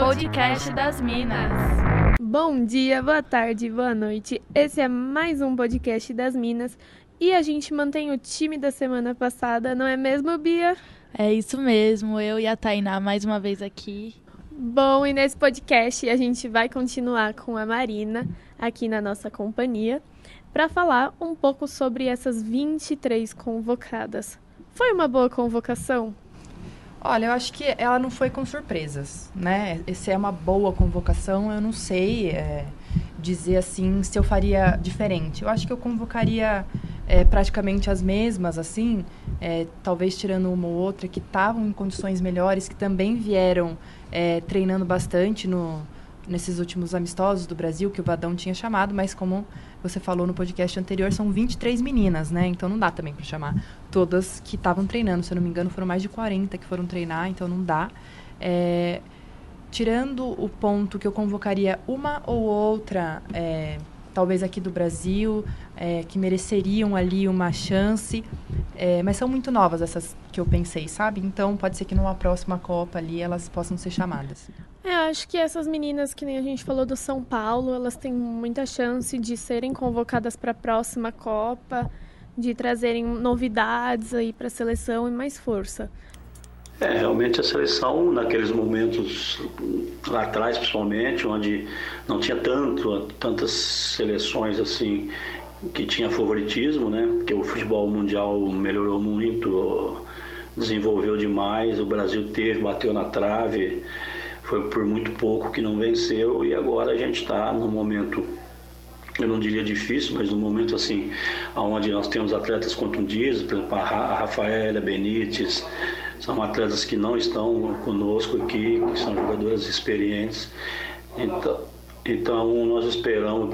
podcast das Minas. Bom dia, boa tarde, boa noite. Esse é mais um podcast das Minas e a gente mantém o time da semana passada, não é mesmo, Bia? É isso mesmo, eu e a Tainá mais uma vez aqui. Bom, e nesse podcast a gente vai continuar com a Marina aqui na nossa companhia para falar um pouco sobre essas 23 convocadas. Foi uma boa convocação? Olha, eu acho que ela não foi com surpresas, né? Se é uma boa convocação, eu não sei dizer assim se eu faria diferente. Eu acho que eu convocaria praticamente as mesmas, assim, talvez tirando uma ou outra que estavam em condições melhores, que também vieram treinando bastante nesses últimos amistosos do Brasil, que o Vadão tinha chamado, mas como você falou no podcast anterior, são 23 meninas, né? Então não dá também para chamar todas que estavam treinando. Se eu não me engano, foram mais de 40 que foram treinar, então não dá. Tirando o ponto que eu convocaria uma ou outra, talvez aqui do Brasil, que mereceriam ali uma chance, mas são muito novas essas que eu pensei, sabe? Então pode ser que numa próxima Copa ali elas possam ser chamadas. Acho que essas meninas, que nem a gente falou do São Paulo, elas têm muita chance de serem convocadas para a próxima Copa, de trazerem novidades aí para a seleção e mais força. Realmente a seleção, naqueles momentos lá atrás, principalmente, onde não tinha tantas seleções assim que tinha favoritismo, né? Porque o futebol mundial melhorou muito, desenvolveu demais, o Brasil bateu na trave. Foi por muito pouco que não venceu e agora a gente está num momento, eu não diria difícil, mas num momento assim, onde nós temos atletas contundidos, por exemplo, a Rafaela Benítez, são atletas que não estão conosco aqui, que são jogadoras experientes. Então nós esperamos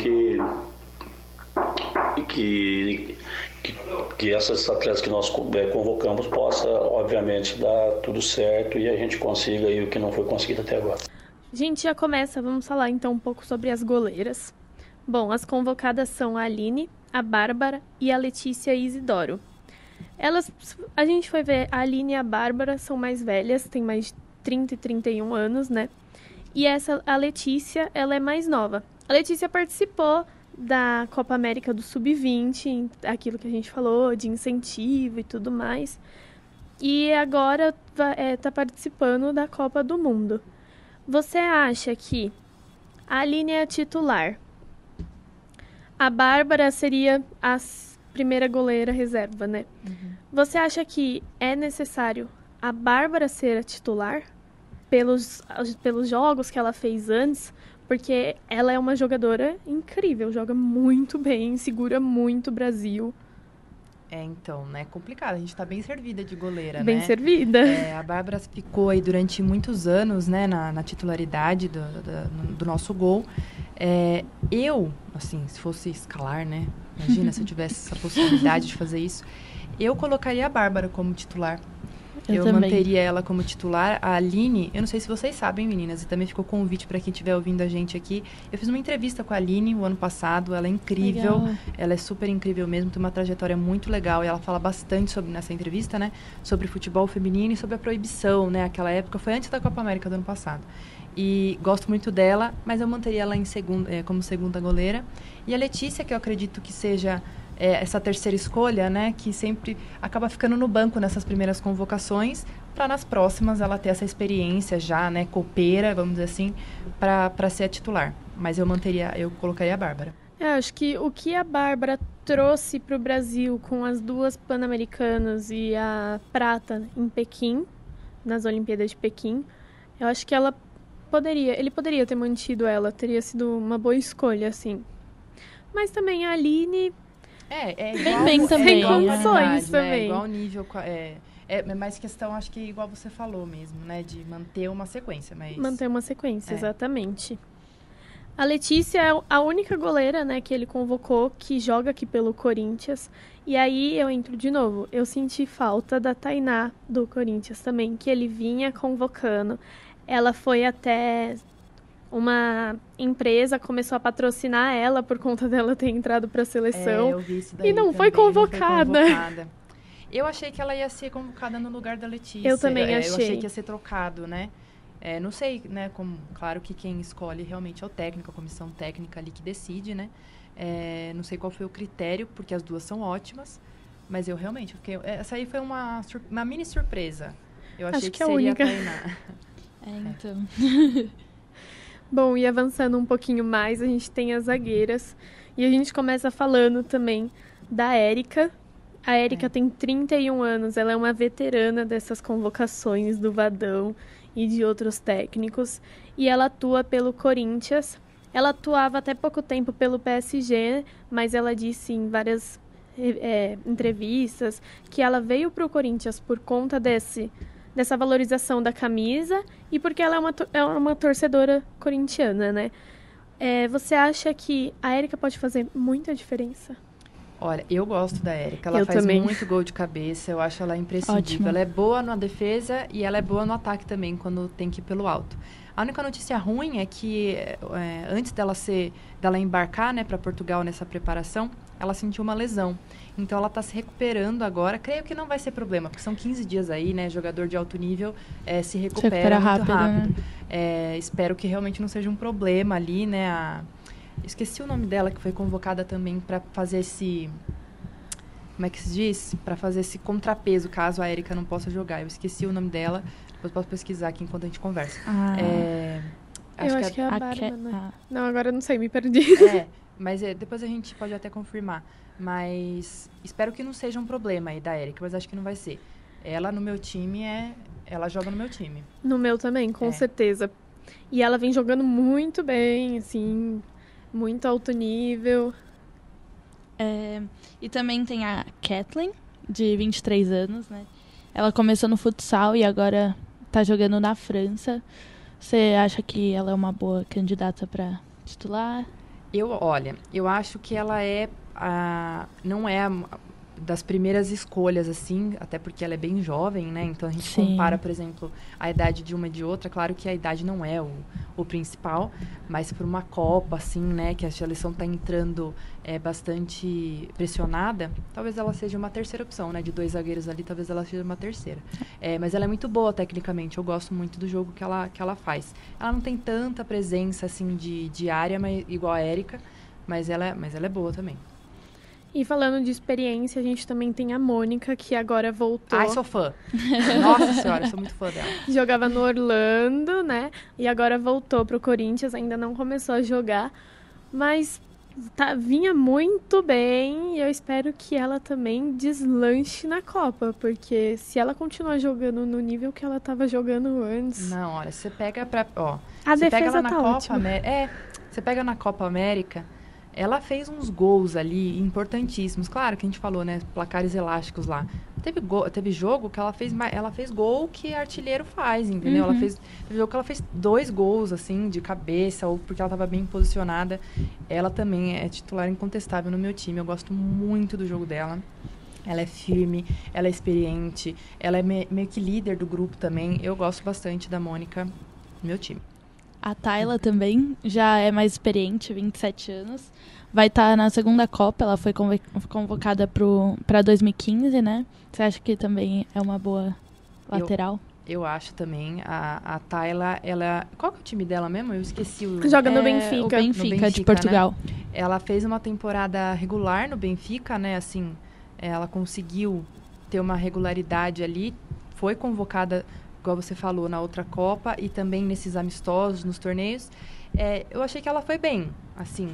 que essas atletas que nós convocamos possa, obviamente, dar tudo certo e a gente consiga aí o que não foi conseguido até agora. A gente já começa, vamos falar então um pouco sobre as goleiras. Bom, as convocadas são a Aline, a Bárbara e a Letícia Isidoro. A gente foi ver, a Aline e a Bárbara são mais velhas, têm mais de 30 e 31 anos, né? E a Letícia, ela é mais nova. A Letícia participou da Copa América do Sub-20, aquilo que a gente falou, de incentivo e tudo mais. E agora está participando da Copa do Mundo. Você acha que a Aline é a titular? A Bárbara seria a primeira goleira reserva, né? Uhum. Você acha que é necessário a Bárbara ser a titular pelos jogos que ela fez antes? Porque ela é uma jogadora incrível, joga muito bem, segura muito o Brasil. Então, né? Complicado. A gente tá bem servida de goleira, bem né? Bem servida. A Bárbara ficou aí durante muitos anos, né? Na titularidade do nosso gol. Eu, assim, se fosse escalar, né? Imagina se eu tivesse essa possibilidade de fazer isso. Eu colocaria a Bárbara como titular. Eu manteria ela como titular. A Aline, eu não sei se vocês sabem, meninas, e também ficou convite para quem estiver ouvindo a gente aqui. Eu fiz uma entrevista com a Aline o ano passado, ela é incrível, legal. Ela é super incrível mesmo, tem uma trajetória muito legal e ela fala bastante nessa entrevista, né, sobre futebol feminino e sobre a proibição, né, aquela época, foi antes da Copa América do ano passado. E gosto muito dela, mas eu manteria ela como segunda goleira. E a Letícia, que eu acredito que seja essa terceira escolha, né, que sempre acaba ficando no banco nessas primeiras convocações, para nas próximas ela ter essa experiência já, né, copeira, vamos dizer assim, para ser a titular. Mas eu colocaria a Bárbara. Acho que o que a Bárbara trouxe para o Brasil com as duas Pan-Americanas e a prata em Pequim, nas Olimpíadas de Pequim, eu acho que ele poderia ter mantido ela, teria sido uma boa escolha, assim. Mas também a Aline bem também. Sem condições também. Né? Igual nível. É mais questão, acho que igual você falou mesmo, né? De manter uma sequência. Manter uma sequência, exatamente. A Letícia é a única goleira, né, que ele convocou, que joga aqui pelo Corinthians. E aí eu entro de novo. Eu senti falta da Tainá do Corinthians também, que ele vinha convocando. Ela foi até uma empresa, começou a patrocinar ela por conta dela ter entrado para a seleção. Eu vi isso daí e não também, foi convocada. Eu achei que ela ia ser convocada no lugar da Letícia. Eu também achei. Eu achei que ia ser trocado, né? Não sei, né, claro que quem escolhe realmente é o técnico, a comissão técnica ali que decide, né? Não sei qual foi o critério, porque as duas são ótimas, mas eu realmente fiquei... Essa aí foi uma mini surpresa. Eu achei Acho que que é a seria única. a Tainá. Então. Bom, e avançando um pouquinho mais, a gente tem as zagueiras. E a gente começa falando também da Érica. A Érica tem 31 anos, ela é uma veterana dessas convocações do Vadão e de outros técnicos. E ela atua pelo Corinthians. Ela atuava até pouco tempo pelo PSG, mas ela disse em várias entrevistas que ela veio para o Corinthians por conta dessa valorização da camisa e porque ela é uma torcedora corintiana, né? Você acha que a Érica pode fazer muita diferença? Olha, eu gosto da Érica, ela Eu faz também. muito gol de cabeça, eu acho ela imprescindível. Ótimo. Ela é boa na defesa e ela é boa no ataque também, quando tem que ir pelo alto. A única notícia ruim é que antes dela embarcar, né, para Portugal nessa preparação, ela sentiu uma lesão. Então ela está se recuperando agora. Creio que não vai ser problema, porque são 15 dias aí, né? Jogador de alto nível se recupera muito rápido. Né? Espero que realmente não seja um problema ali, né? Esqueci o nome dela, que foi convocada também para fazer esse... Como é que se diz? Para fazer esse contrapeso, caso a Érica não possa jogar. Eu esqueci o nome dela. Depois posso pesquisar aqui enquanto a gente conversa. Eu acho que é a Bárbara, né? Ah. Não, agora eu não sei, me perdi. Mas depois a gente pode até confirmar. Mas espero que não seja um problema aí da Érica, mas acho que não vai ser. Ela no meu time ela joga no meu time. No meu também, com certeza. E ela vem jogando muito bem, assim, muito alto nível. E também tem a Kathleen, de 23 anos, né? Ela começou no futsal e agora tá jogando na França. Você acha que ela é uma boa candidata para titular? Eu acho que ela não é das primeiras escolhas, assim, até porque ela é bem jovem, né? Então a gente compara, por exemplo, a idade de uma e de outra. Claro que a idade não é o principal, mas por uma Copa, assim, né? Que a seleção está entrando bastante pressionada, talvez ela seja uma terceira opção, né? De 2 zagueiros ali, talvez ela seja uma terceira. Mas ela é muito boa tecnicamente, eu gosto muito do jogo que ela faz. Ela não tem tanta presença, assim, de área, igual a Érica, mas ela é boa também. E falando de experiência, a gente também tem a Mônica, que agora voltou. Ai, sou fã. Nossa senhora, sou muito fã dela. Jogava no Orlando, né? E agora voltou pro Corinthians, ainda não começou a jogar. Mas vinha muito bem e eu espero que ela também deslanche na Copa. Porque se ela continuar jogando no nível que ela estava jogando antes... Não, olha, você pega A você pega defesa ela na tá Copa ótima. você pega na Copa América, ela fez uns gols ali importantíssimos. Claro que a gente falou, né? Placares elásticos lá. Teve jogo que ela fez gol que artilheiro faz, entendeu? Teve jogo que ela fez 2 gols, assim, de cabeça, ou porque ela estava bem posicionada. Ela também é titular incontestável no meu time. Eu gosto muito do jogo dela. Ela é firme, ela é experiente, ela é meio que líder do grupo também. Eu gosto bastante da Mônica no meu time. A Tayla também já é mais experiente, 27 anos. Vai estar na segunda Copa, ela foi convocada para 2015, né? Você acha que também é uma boa lateral? Eu acho também. A Tayla, ela... Qual que é o time dela mesmo? Eu esqueci o... Joga no Benfica. O Benfica de Portugal. Né? Ela fez uma temporada regular no Benfica, né? Assim, ela conseguiu ter uma regularidade ali. Foi convocada, igual você falou, na outra Copa e também nesses amistosos, nos torneios. Eu achei que ela foi bem, assim.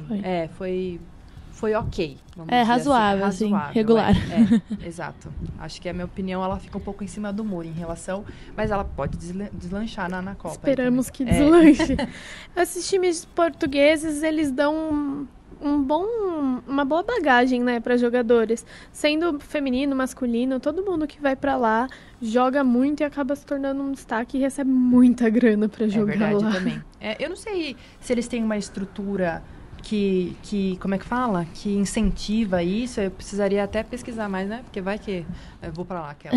Foi ok. Vamos dizer razoável, assim, regular. Exato. Acho que a minha opinião, ela fica um pouco em cima do muro em relação... Mas ela pode deslanchar na Copa. Esperamos que deslanche. Esses times portugueses, eles dão uma boa bagagem, né, para jogadores. Sendo feminino, masculino, todo mundo que vai para lá joga muito e acaba se tornando um destaque e recebe muita grana para jogar lá. É verdade também. Eu não sei se eles têm uma estrutura que como é que fala? Que incentiva isso. Eu precisaria até pesquisar mais, né? Porque vai que eu vou para lá, aquela.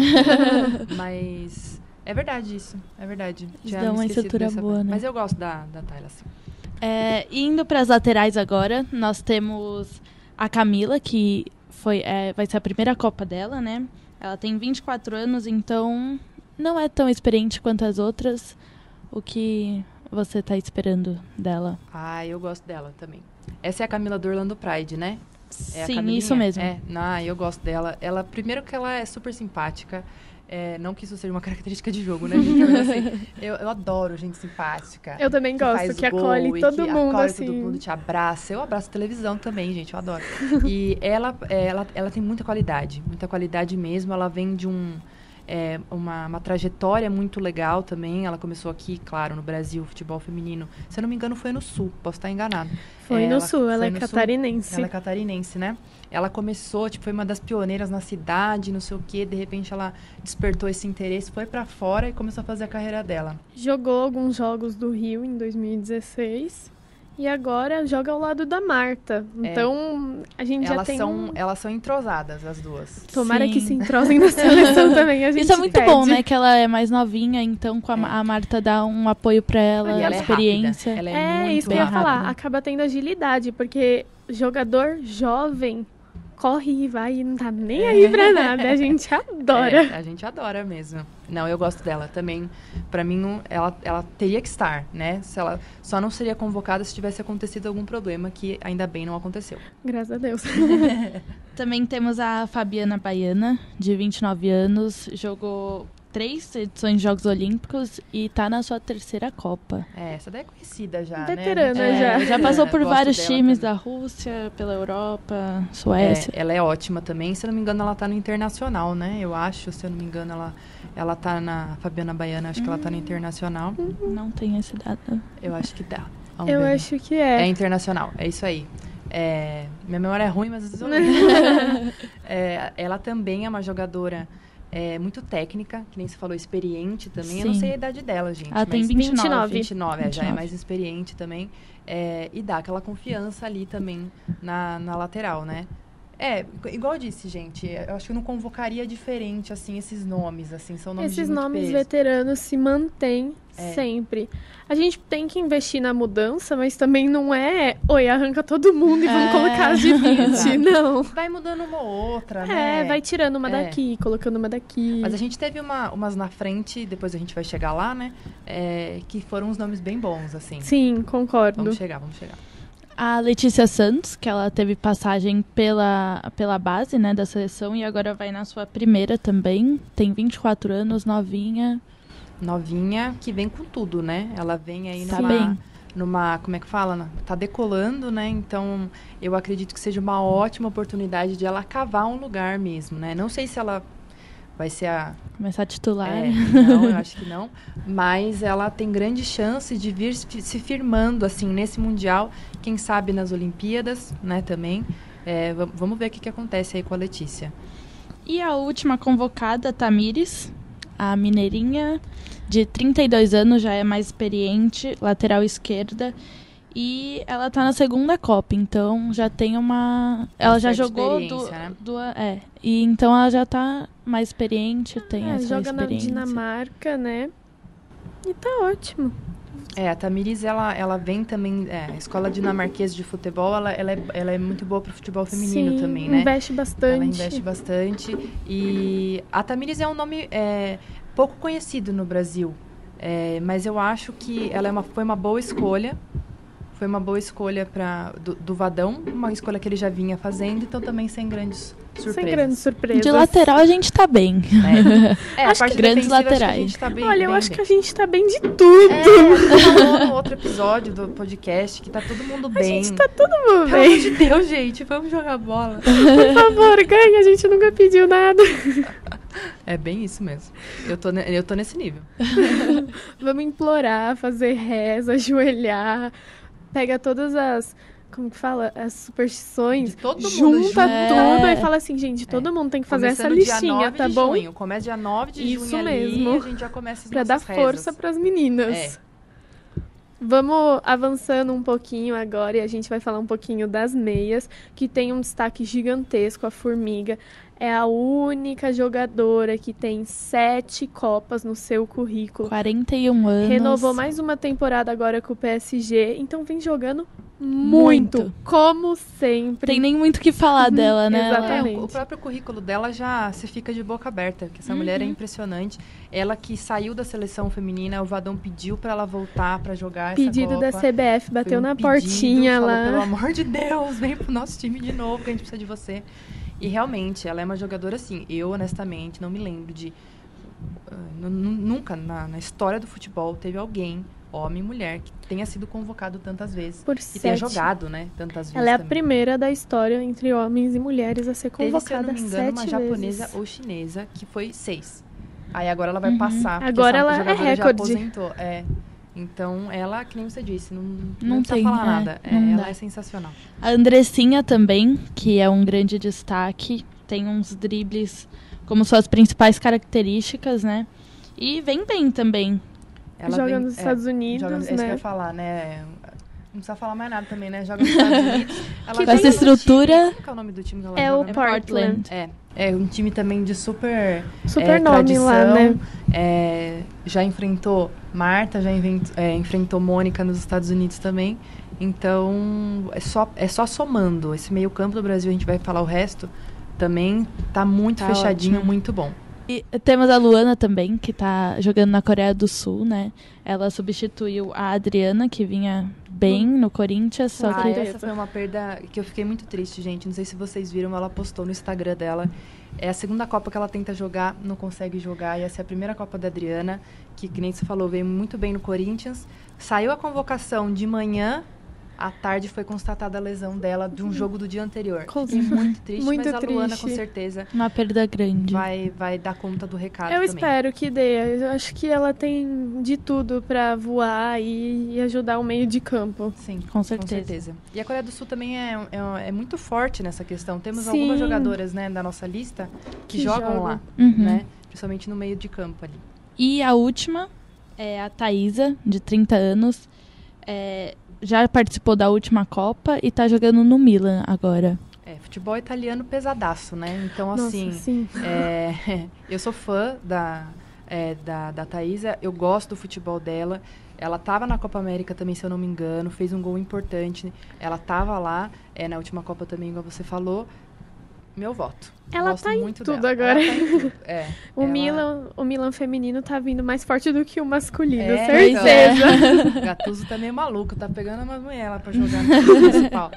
Mas é verdade isso. É verdade. Já dá uma estrutura boa, né? Mas eu gosto da Tayla, sim. Indo para as laterais agora, nós temos a Camila, que vai ser a primeira Copa dela, né? Ela tem 24 anos, então não é tão experiente quanto as outras. O que você tá esperando dela? Eu gosto dela também. Essa é a Camila do Orlando Pride, né? É a Sim, Camilinha? isso mesmo. Eu gosto dela. Ela, primeiro que ela é super simpática. Não que isso seja uma característica de jogo, né, gente? Mas, assim, eu adoro gente simpática. Eu também gosto, que acolhe todo mundo, assim. Todo mundo te abraça. Eu abraço televisão também, gente, eu adoro. E ela tem muita qualidade mesmo. Ela vem de uma trajetória muito legal também. Ela começou aqui, claro, no Brasil, futebol feminino. Se eu não me engano, foi no Sul, posso estar enganado. Foi no Sul, ela é catarinense. Ela é catarinense, né? Ela começou, foi uma das pioneiras na cidade, não sei o quê. De repente, ela despertou esse interesse, foi pra fora e começou a fazer a carreira dela. Jogou alguns jogos do Rio em 2016 e agora joga ao lado da Marta. Então, a gente já tem... Elas são entrosadas, as duas. Tomara Sim. que se entrosem na seleção também, a gente Isso é muito pede. bom, né? Que ela é mais novinha, então a Marta dá um apoio pra ela, E ela experiência. é rápida. Ela é muito isso que eu ia rápida. falar. Acaba tendo agilidade, porque jogador jovem corre e vai e não tá nem aí pra nada. A gente adora. A gente adora mesmo. Não, eu gosto dela também. Pra mim, ela teria que estar, né? Ela só não seria convocada se tivesse acontecido algum problema, que ainda bem não aconteceu. Graças a Deus. Também temos a Fabiana Baiana, de 29 anos, jogou 3 edições de Jogos Olímpicos e tá na sua 3ª Copa. Essa daí é conhecida já, Veterana né? Já passou por Gosto vários dela times também. da Rússia, pela Europa, Suécia. Ela é ótima também. Se eu não me engano, ela tá no Internacional, né? Eu acho, se eu não me engano, ela tá na Fabiana Baiana, acho que ela tá no Internacional. Não tem esse dado. Eu acho que dá. Vamos Eu ver. acho que é. É Internacional, é isso aí. Minha memória é ruim, mas às vezes eu lembro. Ela também é uma jogadora muito técnica, que nem você falou, experiente também. Eu não Sim. sei a idade dela, gente. Ela tem mas 29. 29, já é 29. mais experiente também. E dá aquela confiança ali também na lateral, né? Igual eu disse, gente, eu acho que eu não convocaria diferente, assim, esses nomes, assim, são nomes Esses de muito nomes peso. veteranos se mantêm sempre. A gente tem que investir na mudança, mas também não arranca todo mundo e vamos colocar as de 20, Exato. não. Vai mudando uma ou outra, né? Vai tirando uma daqui, colocando uma daqui. Mas a gente teve umas na frente, depois a gente vai chegar lá, né? Que foram uns nomes bem bons, assim. Sim, concordo. Vamos chegar. A Letícia Santos, que ela teve passagem pela base, né, da seleção e agora vai na sua 1ª também. Tem 24 anos, novinha. Novinha, que vem com tudo, né? Ela vem aí Tá bem. numa... Como é que fala? Tá decolando, né? Então, eu acredito que seja uma ótima oportunidade de ela cavar um lugar mesmo, né? Não sei se ela vai ser Começar a titular. Não, eu acho que não. Mas ela tem grande chance de vir se firmando, assim, nesse Mundial. Quem sabe nas Olimpíadas, né, também. Vamos ver o que acontece aí com a Letícia. E a última convocada, Tamires, a mineirinha, de 32 anos, já é mais experiente, lateral esquerda. E ela tá na 2ª Copa, então já tem uma... Ela já jogou né? E então ela já tá mais experiente, tem essa joga experiência. na Dinamarca, né? E tá ótimo. A Tamires, ela vem também... A escola dinamarquesa de futebol, ela é muito boa pro futebol feminino. Sim, também, né? Investe bastante. Ela investe bastante. E a Tamires é um nome pouco conhecido no Brasil. Mas eu acho que ela foi uma boa escolha. Foi uma boa escolha do Vadão, uma escolha que ele já vinha fazendo, então também sem grandes surpresas. Sem grandes surpresas. De lateral a gente tá bem. A parte grandes laterais. Acho que a gente tá bem, Olha, eu bem, acho bem. que a gente tá bem de tudo. Você falou no outro episódio do podcast que tá todo mundo bem. A gente tá todo mundo Pelo bem. amor de Deus, gente, vamos jogar bola. Por favor, ganha, a gente nunca pediu nada. É bem isso mesmo. Eu tô nesse nível. Vamos implorar, fazer reza, ajoelhar. Pega todas as... Como que fala? As superstições. De todo mundo junta junto. tudo e fala assim, gente, todo mundo tem que fazer essa listinha, tá bom? Junho. Começa dia 9 de Isso junho mesmo. ali, a gente já começa as Pra dar nossas força rezas. pras meninas. Vamos avançando um pouquinho agora e a gente vai falar um pouquinho das meias, que tem um destaque gigantesco. A Formiga é a única jogadora que tem 7 Copas no seu currículo. 41 anos. Renovou mais uma temporada agora com o PSG, então vem jogando Muito. Como sempre. Tem nem muito o que falar dela, né? Exatamente. O próprio currículo dela já se fica de boca aberta, porque essa mulher é impressionante. Ela que saiu da seleção feminina, o Vadão pediu pra ela voltar pra jogar Pedido essa Copa. da CBF, bateu Foi um na pedido, portinha falou, lá. pelo amor de Deus, vem pro nosso time de novo, que a gente precisa de você. E realmente, ela é uma jogadora assim. Eu, honestamente, não me lembro de... nunca na história do futebol teve alguém, homem e mulher, que tenha sido convocado tantas vezes. Por E tenha 7. jogado, né? Tantas vezes Ela é a também. primeira da história entre homens e mulheres a ser Teve, se eu convocada não me engano, 7 uma vezes. japonesa ou chinesa, que foi 6. Aí agora ela vai passar. porque Agora essa ela é jogadora recorde. Já aposentou. Então, ela, que nem você disse, Não precisa tem, falar nada. não Ela dá. é sensacional. A Andressinha também, que é um grande destaque. Tem uns dribles como suas principais características, né? E vem bem também. Ela Joga vem- nos Estados Unidos, é isso que eu né? ia falar, né? Não precisa falar mais nada também, né? Joga nos Estados Unidos. Ela Com joga essa no estrutura- time- Como que é o nome do time que ela É joga? o Portland. É um time também de super Nome tradição. lá, né? Já enfrentou Marta, enfrentou Mônica nos Estados Unidos também. Então, é só somando. Esse meio campo do Brasil, a gente vai falar o resto, também tá muito Tá fechadinho, ótimo. muito bom. E temos a Luana também, que tá jogando na Coreia do Sul, né? Ela substituiu a Adriana, que vinha bem no Corinthians, só que... Essa foi uma perda que eu fiquei muito triste, gente. Não sei se vocês viram, ela postou no Instagram dela. É a segunda Copa que ela tenta jogar, não consegue jogar. E essa é a primeira Copa da Adriana, que nem você falou, veio muito bem no Corinthians. Saiu a convocação de manhã, à tarde foi constatada a lesão dela de um jogo do dia anterior. Fiquei muito triste, Muito mas a Luana, triste. com certeza, Uma perda grande. vai dar conta do recado Eu também. espero que dê. Eu acho que ela tem de tudo pra voar e ajudar o meio de campo. Sim, Com certeza. E a Coreia do Sul também é muito forte nessa questão. Temos Sim. algumas jogadoras, né, da nossa lista que jogam jogam. lá, Uhum. né? Principalmente no meio de campo ali. E a última é a Thaísa, de 30 anos. Já participou da última Copa e tá jogando no Milan agora. Futebol italiano pesadaço, né? Então, Nossa, assim, sim. eu sou fã da Thaísa, eu gosto do futebol dela. Ela estava na Copa América também, se eu não me engano, fez um gol importante. Ela estava lá, na última Copa também, igual você falou. Meu voto. Ela Gosto tá em muito tudo dela. agora. Ela tá em tudo. O Milan feminino tá vindo mais forte do que o masculino, Então, certeza. O Gattuso tá meio maluco, tá pegando umas mulheres lá pra jogar no time principal.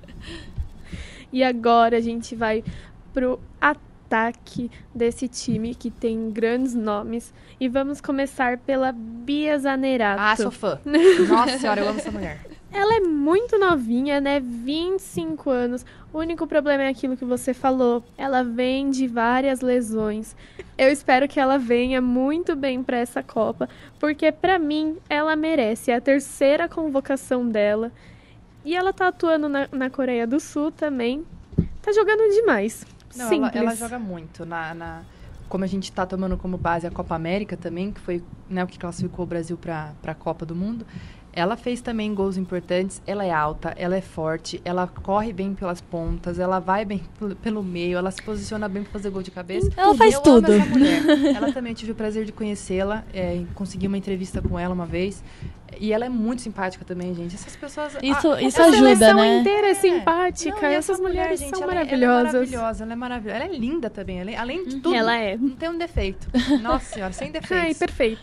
E agora a gente vai pro ataque desse time que tem grandes nomes. E vamos começar pela Bia Zanerato. Ah, sou fã. Nossa senhora, eu amo essa mulher. Ela é muito novinha, né? 25 anos. O único problema é aquilo que você falou. Ela vem de várias lesões. Eu espero que ela venha muito bem para essa Copa, porque para mim ela merece. É a terceira convocação dela. E ela tá atuando na Coreia do Sul também. Tá jogando demais. Não, Simples. ela joga muito. Como a gente tá tomando como base a Copa América também, que foi, né, o que classificou o Brasil para a Copa do Mundo. Ela fez também gols importantes, ela é alta, ela é forte, ela corre bem pelas pontas, ela vai bem pelo meio, ela se posiciona bem para fazer gol de cabeça. Ela faz Eu tudo. amo essa mulher. Ela também, eu tive o prazer de conhecê-la, consegui uma entrevista com ela uma vez. E ela é muito simpática também, gente. Essas pessoas... Isso A ajuda, seleção né? inteira é simpática. Não, e essas essa mulher, mulheres gente, são ela maravilhosas. ela é maravilhosa. Ela é linda também, além de tudo. Ela é. Não tem um defeito. Nossa senhora, sem Ai, defeitos. perfeita.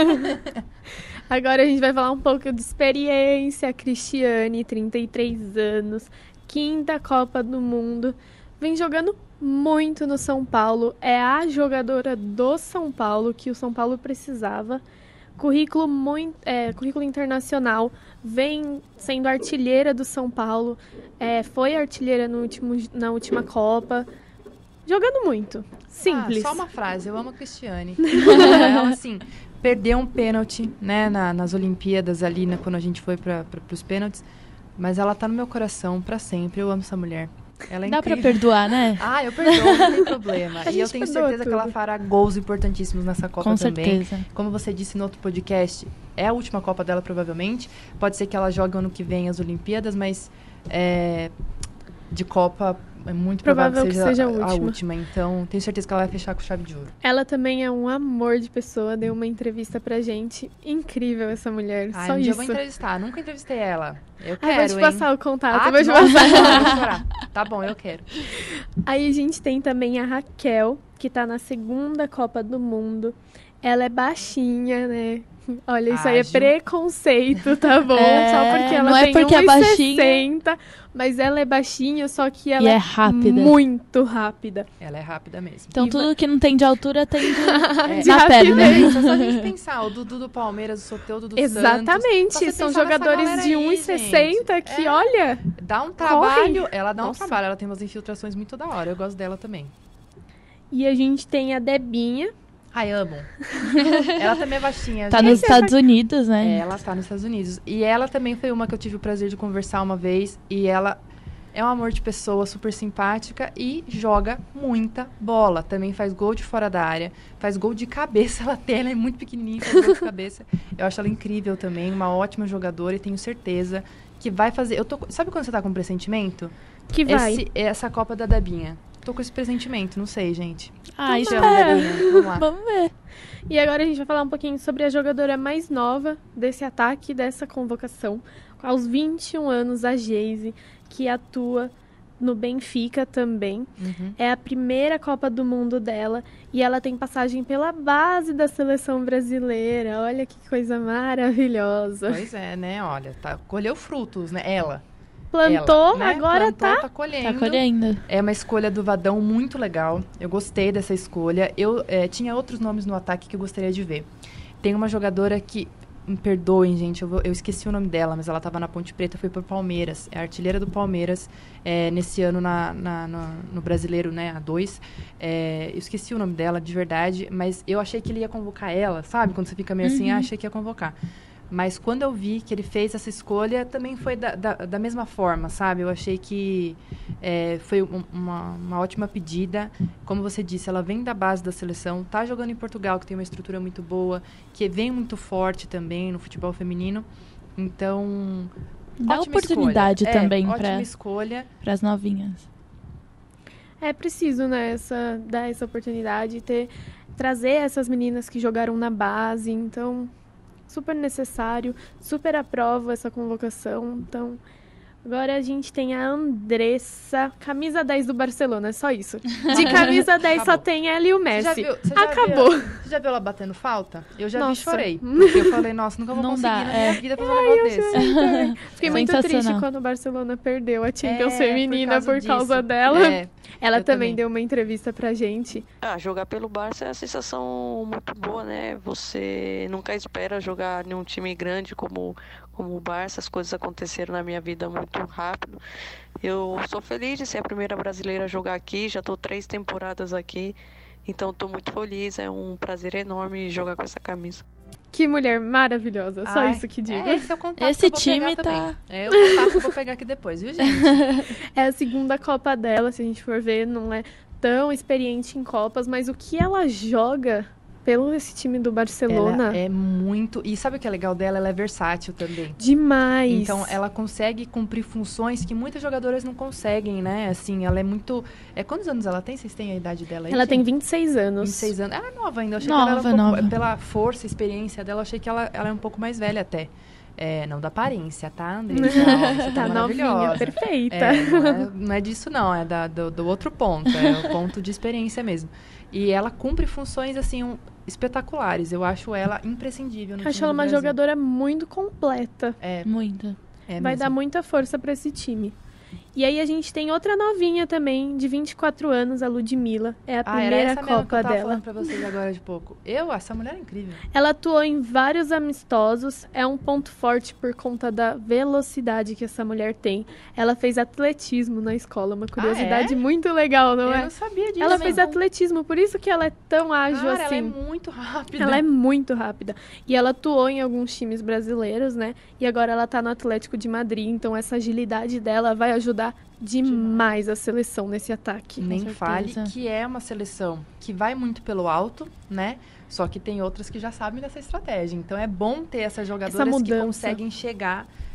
Agora a gente vai falar um pouco de experiência. A Cristiane, 33 anos, 5ª Copa do Mundo. Vem jogando muito no São Paulo. É a jogadora do São Paulo que o São Paulo precisava. Currículo internacional. Vem sendo artilheira do São Paulo. Foi artilheira na última Copa. Jogando muito. Simples. Só uma frase, eu amo a Cristiane. Ela, assim, perdeu um pênalti, né, nas Olimpíadas ali, né, quando a gente foi para os pênaltis. Mas ela tá no meu coração pra sempre. Eu amo essa mulher. Ela é Dá pra incrível. perdoar, né? Eu perdoo, não tem problema. A E eu gente tenho perdoa certeza que ela tudo. fará gols importantíssimos nessa Copa Com também. certeza. Como você disse no outro podcast, é a última Copa dela, provavelmente. Pode ser que ela jogue ano que vem as Olimpíadas, mas de Copa, é muito provável que seja a última. Então, tenho certeza que ela vai fechar com chave de ouro. Ela também é um amor de pessoa, deu uma entrevista pra gente. Incrível essa mulher, só um isso. dia eu vou entrevistar, nunca entrevistei ela. Eu quero, vou te passar o contato, vou te passar. Tá bom, eu quero. Aí a gente tem também a Raquel, que tá na 2ª Copa do Mundo. Ela é baixinha, né? Olha, isso aí é preconceito, tá bom? Só porque ela tem 1,60, mas ela é baixinha, só que ela é rápida. Muito rápida. Ela é rápida mesmo. Então tudo que não tem de altura tem de na perna. É só a gente pensar, o Dudu do Palmeiras, o Soteldo do Exatamente, Santos. são jogadores de 1,60 que, olha... Dá um trabalho, ela dá um trabalho, ela tem umas infiltrações muito da hora, eu gosto dela também. E a gente tem a Debinha. Ai, amo. Ela também é baixinha. Tá nos Estados Unidos, né? Ela tá nos Estados Unidos. E ela também foi uma que eu tive o prazer de conversar uma vez. E ela é um amor de pessoa, super simpática e joga muita bola. Também faz gol de fora da área, faz gol de cabeça. Ela é muito pequenininha, faz gol de cabeça. Eu acho ela incrível também, uma ótima jogadora e tenho certeza que vai fazer... Sabe quando você tá com pressentimento? Que vai. Essa Copa da Debinha. Tô com esse pressentimento, não sei, gente. Isso Vamos lá. Vamos ver. E agora a gente vai falar um pouquinho sobre a jogadora mais nova desse ataque, dessa convocação. Aos 21 anos, a Geise, que atua no Benfica também. É a primeira Copa do Mundo dela e ela tem passagem pela base da seleção brasileira. Olha que coisa maravilhosa. Pois é, né? Olha, colheu frutos, né? Ela. Plantou, né? Agora tá colhendo. Tá colhendo. É uma escolha do Vadão muito legal. Eu gostei dessa escolha. Eu tinha outros nomes no ataque que eu gostaria de ver. Tem uma jogadora que... Me perdoem, gente. Eu esqueci o nome dela, mas ela tava na Ponte Preta, foi pro Palmeiras. É a artilheira do Palmeiras nesse ano no Brasileiro, né? A2. Eu esqueci o nome dela, de verdade. Mas eu achei que ele ia convocar ela, sabe? Quando você fica meio assim, achei que ia convocar. Mas quando eu vi que ele fez essa escolha, também foi da mesma forma, sabe? Eu achei que foi uma ótima pedida. Como você disse, ela vem da base da seleção, tá jogando em Portugal, que tem uma estrutura muito boa, que vem muito forte também no futebol feminino. Então, dá oportunidade também ótima escolha para as novinhas. É preciso, né, dar essa oportunidade, trazer essas meninas que jogaram na base, então... Super necessário, super aprovo essa convocação. Então, agora a gente tem a Andressa, camisa 10 do Barcelona, é só isso. De camisa 10 só tem ela e o Messi. Acabou. Você já viu ela batendo falta? Eu já vi e Nossa. chorei. Porque eu falei, nossa, nunca vou conseguir na minha vida fazer um negócio desse. Fiquei muito triste quando o Barcelona perdeu a Champions feminina por causa dela. Ela também deu uma entrevista pra gente. Jogar pelo Barça é uma sensação muito boa, né? Você nunca espera jogar em um time grande como o Barça. As coisas aconteceram na minha vida muito rápido. Eu sou feliz de ser a primeira brasileira a jogar aqui. Já estou 3 temporadas aqui. Então estou muito feliz. É um prazer enorme jogar com essa camisa. Que mulher maravilhosa, só isso que digo. Esse é o contato Esse que eu vou time pegar tá... também. É o contato que eu vou pegar aqui depois, viu, gente? É a 2ª Copa dela, se a gente for ver, não é tão experiente em Copas, mas o que ela joga pelo esse time do Barcelona... Ela é muito... E sabe o que é legal dela? Ela é versátil também. Demais! Então, ela consegue cumprir funções que muitas jogadoras não conseguem, né? Assim, ela é muito... Quantos anos ela tem? Vocês têm a idade dela aí? Ela tem 26 anos. 26 anos. Ela é nova ainda. Eu achei nova, que ela era um pouco... Pela força e experiência dela, eu achei que ela é um pouco mais velha até. Não da aparência, tá, Andressa? Você tá novinha, perfeita. Não é disso, não. É do outro ponto. É o ponto de experiência mesmo. E ela cumpre funções, assim, espetaculares. Eu acho ela imprescindível no time Acho ela do uma Brasil. jogadora muito completa. Muito. Vai dar muita força pra esse time. E aí a gente tem outra novinha também, de 24 anos, a Ludmilla. É a primeira Copa que eu tava dela. falando pra vocês agora de pouco. Essa mulher é incrível. Ela atuou em vários amistosos, é um ponto forte por conta da velocidade que essa mulher tem. Ela fez atletismo na escola, uma curiosidade muito legal, não é? Eu não sabia disso. Ela fez atletismo, por isso que ela é tão ágil assim. Ela é muito rápida. Ela é muito rápida. E ela atuou em alguns times brasileiros, né? E agora ela tá no Atlético de Madrid, então essa agilidade dela vai ajudar demais a seleção nesse ataque. Nem fale que é uma seleção que vai muito pelo alto, né? Só que tem outras que já sabem dessa estratégia. Então é bom ter essas jogadoras que conseguem chegar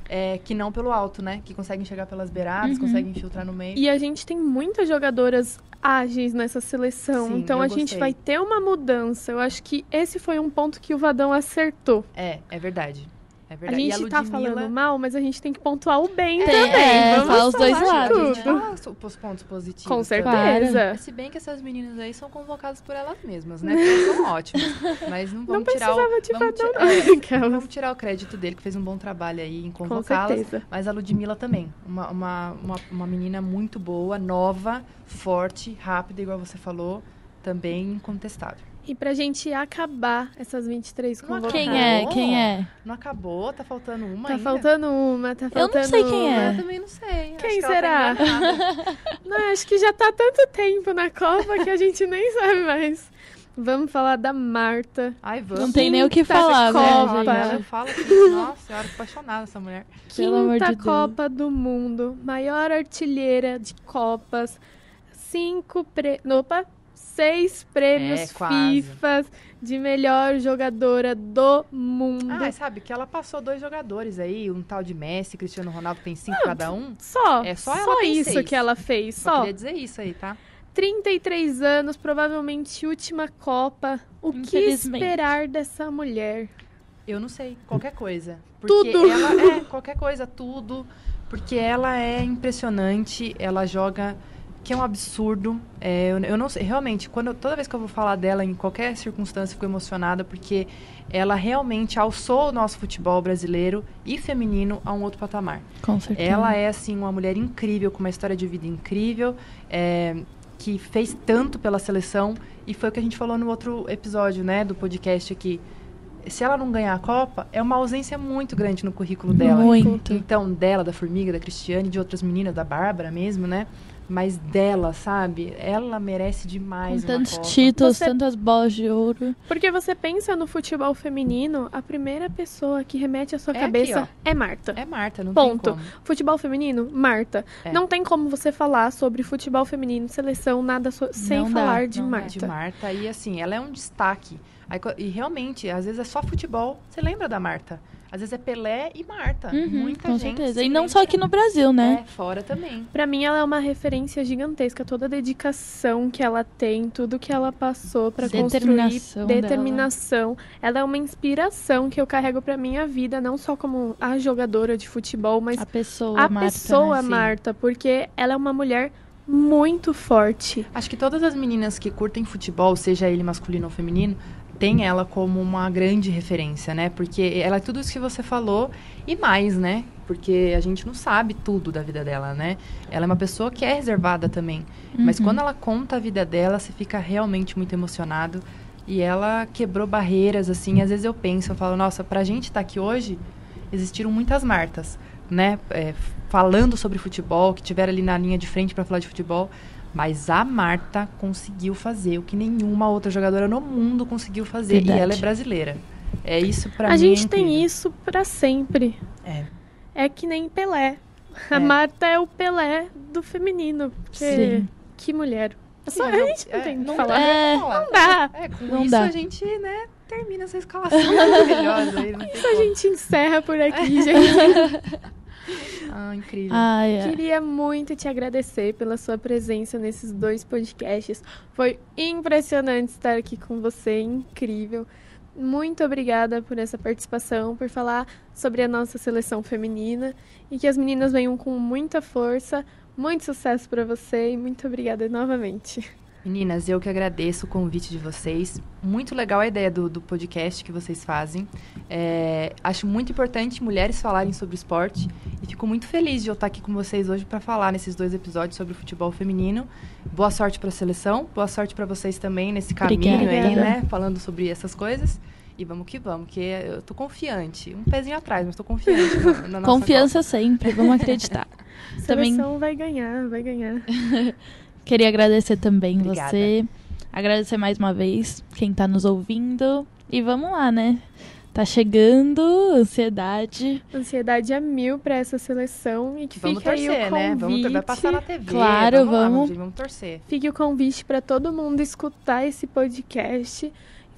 que não pelo alto, né? Que conseguem chegar pelas beiradas, conseguem infiltrar no meio. E a gente tem muitas jogadoras ágeis nessa seleção. Sim, então eu a gente gostei. vai ter uma mudança. Eu acho que esse foi um ponto que o Vadão acertou. É verdade. É A verdade. gente tá falando mal, mas a gente tem que pontuar o bem É, também. Vamos fala os dois falar lados. A gente tudo. fala os pontos positivos. Com também. certeza. Se bem que essas meninas aí são convocadas por elas mesmas, né? Porque elas são ótimas. Mas não vamos tirar precisava de vamos Vadão, ti- não. Aquelas. vamos tirar o crédito dele, que fez um bom trabalho aí em Com convocá-las. certeza. Mas a Ludmilla também. Uma menina muito boa, nova, forte, rápida, igual você falou. Também incontestável. E pra gente acabar essas 23 Não convocadas. Quem é? Não acabou? Tá faltando uma Tá ainda? faltando uma, tá Eu faltando não sei quem uma. é. Eu também não sei. Quem Acho que ela será? tá enganada. Não, acho que já tá tanto tempo na Copa que a gente nem sabe mais. Vamos falar da Marta. Ai, vamos. Não tem nem o que Quinta falar, Copa. né, Ela gente? fala que, nossa, eu era apaixonada essa mulher. Pelo amor Quinta de Deus. Copa do Mundo. Maior artilheira de Copas. 6 prêmios quase. FIFA de melhor jogadora do mundo. Ah, sabe que ela passou 2 jogadores aí, um tal de Messi, Cristiano Ronaldo, tem 5 cada um. Só ela tem isso 6. que ela fez. Só Só queria dizer isso aí, tá? 33 anos, provavelmente última Copa. O que Infelizmente. esperar dessa mulher? Eu não sei, qualquer coisa. Porque Tudo. ela qualquer coisa, tudo. Porque ela é impressionante, ela joga, que é um absurdo. Eu não sei, realmente, toda vez que eu vou falar dela, em qualquer circunstância, eu fico emocionada, porque ela realmente alçou o nosso futebol brasileiro e feminino a um outro patamar. Com certeza. Ela é, assim, uma mulher incrível, com uma história de vida incrível, que fez tanto pela seleção, e foi o que a gente falou no outro episódio, né, do podcast aqui. Se ela não ganhar a Copa, é uma ausência muito grande no currículo dela. Muito. Então, dela, da Formiga, da Cristiane, de outras meninas, da Bárbara mesmo, né? Mas dela, sabe? Ela merece demais Com uma tantos Copa. títulos, Você- tantas bolas de ouro. Porque você pensa no futebol feminino, a primeira pessoa que remete à sua É cabeça aqui, é Marta. É Marta, não Ponto. tem como. Futebol feminino, Marta. É. Não tem como você falar sobre futebol feminino, seleção, nada sem Não dá, falar de não dá. Marta. De Marta. E assim, ela é um destaque. E realmente, às vezes é só futebol. Você lembra da Marta? Às vezes é Pelé e Marta. Muita com gente certeza. se E não lembra. só aqui no Brasil, né? Fora também. Pra mim, ela é uma referência gigantesca. Toda a dedicação que ela tem, tudo que ela passou pra Determinação construir. Determinação. Ela é uma inspiração que eu carrego pra minha vida, não só como a jogadora de futebol, mas A pessoa, a Marta, pessoa né? Sim. Marta, porque ela é uma mulher muito forte. Acho que todas as meninas que curtem futebol, seja ele masculino ou feminino, tem ela como uma grande referência, né? Porque ela é tudo isso que você falou e mais, né? Porque a gente não sabe tudo da vida dela, né? Ela é uma pessoa que é reservada também. Mas quando ela conta a vida dela, você fica realmente muito emocionado. E ela quebrou barreiras, assim. Às vezes eu falo, nossa, pra gente estar aqui hoje, existiram muitas Martas, né? Falando sobre futebol, que tiveram ali na linha de frente para falar de futebol. Mas a Marta conseguiu fazer o que nenhuma outra jogadora no mundo conseguiu fazer. Verdade. E ela é brasileira. É isso pra mim. A gente é tem incrível. isso pra sempre. É que nem Pelé. A Marta é o Pelé do feminino. Porque Sim. que mulher. É só, Sim, a gente não tem o que não falar. É. Não dá. Com Não isso dá. a gente, né, termina essa escalação maravilhosa aí. Não tem Isso a como. gente encerra por aqui, gente. Ah, incrível. Ai, ai. Queria muito te agradecer pela sua presença nesses 2 podcasts. Foi impressionante estar aqui com você, incrível. Muito obrigada por essa participação, por falar sobre a nossa seleção feminina e que as meninas venham com muita força. Muito sucesso para você e muito obrigada novamente. Meninas, eu que agradeço o convite de vocês. Muito legal a ideia do podcast que vocês fazem. Acho muito importante mulheres falarem sobre esporte e fico muito feliz de eu estar aqui com vocês hoje para falar nesses 2 episódios sobre o futebol feminino. Boa sorte para a seleção, boa sorte para vocês também nesse caminho aí, Obrigada. né? Falando sobre essas coisas. E vamos que vamos, porque eu tô confiante. Um pezinho atrás, mas tô confiante na nossa Confiança sempre, vamos acreditar. A Também seleção vai ganhar, vai ganhar. queria agradecer também Obrigada. você. Agradecer mais uma vez quem tá nos ouvindo. E vamos lá, né? Tá chegando, ansiedade. Ansiedade a 1000 para essa seleção e que Vamos fica aí torcer, o né? convite. Vai passar na TV. Claro, vamos. Lá, vamos. gente, vamos torcer. Fique o convite para todo mundo escutar esse podcast.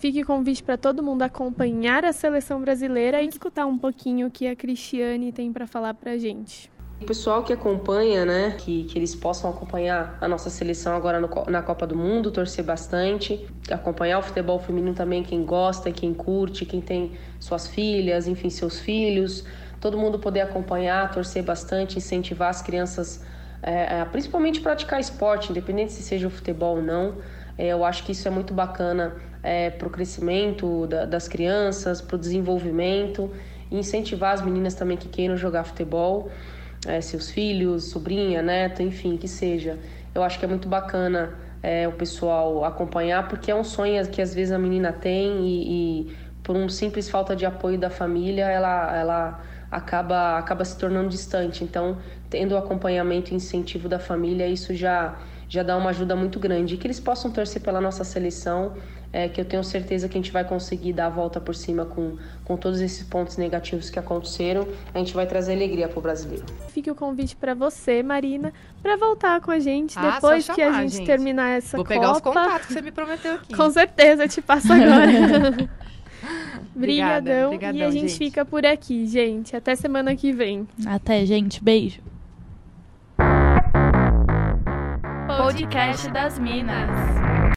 Fique o convite para todo mundo acompanhar a seleção brasileira e escutar um pouquinho o que a Cristiane tem para falar pra gente. O pessoal que acompanha, né, que eles possam acompanhar a nossa seleção agora na Copa do Mundo, torcer bastante, acompanhar o futebol feminino também, quem gosta, quem curte, quem tem suas filhas, enfim, seus filhos, todo mundo poder acompanhar, torcer bastante, incentivar as crianças, principalmente praticar esporte, independente se seja o futebol ou não. Eu acho que isso é muito bacana para o crescimento das crianças, para o desenvolvimento, e incentivar as meninas também que queiram jogar futebol, seus filhos, sobrinha, neto, enfim, que seja. Eu acho que é muito bacana o pessoal acompanhar, porque é um sonho que às vezes a menina tem e por uma simples falta de apoio da família, ela acaba se tornando distante. Então, tendo o acompanhamento e incentivo da família, isso já dá uma ajuda muito grande. E que eles possam torcer pela nossa seleção, que eu tenho certeza que a gente vai conseguir dar a volta por cima com todos esses pontos negativos que aconteceram. A gente vai trazer alegria para o brasileiro. Fique o convite para você, Marina, para voltar com a gente depois que a gente terminar essa Copa. Vou pegar os contatos que você me prometeu aqui. Com certeza, eu te passo agora. Brigadão. Obrigadão, e a gente fica por aqui, gente. Até semana que vem. Até, gente. Beijo. Podcast das Minas.